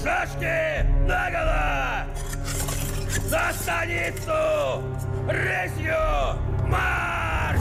Шашки наголо! За станицу! Рысью марш!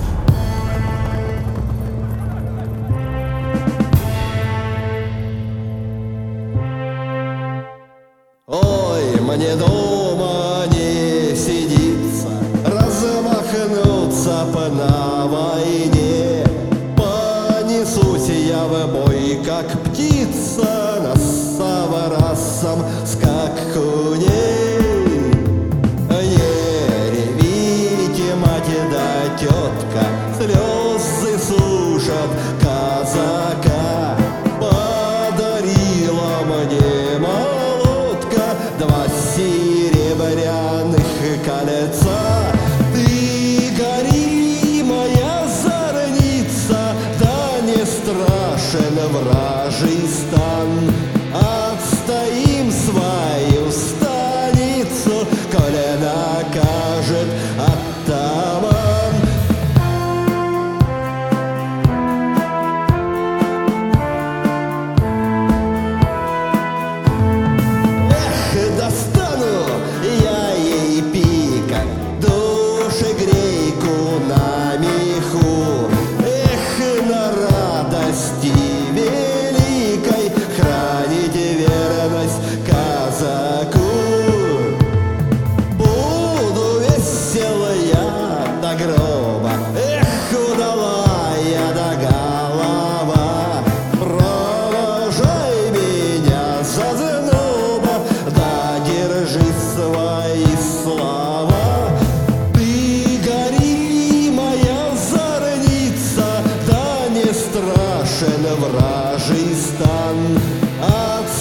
Ой, мне дома не сидится, размахнуться на войне. Понесусь я в бой, как птица, на саварасом скакуне. Не ревите, мать да тетка, слезы сушат казака. Подарила мне молотка два серебряных кольца. Ты гори, моя зорница, да не страшен вражий стан. Отстоим свою станицу, коли накажет атаман. Достану я ей пиком душегрейку на меху. Эх, на радости великой хранить верность казаку. Буду весел я до гроба, эх, удалая до голова. Провожай меня за зноба, да держи свои слова. Ты гори, моя зорница, да не страшен вражий стан.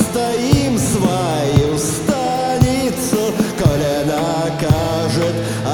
Отстоим свою станицу, коли накажет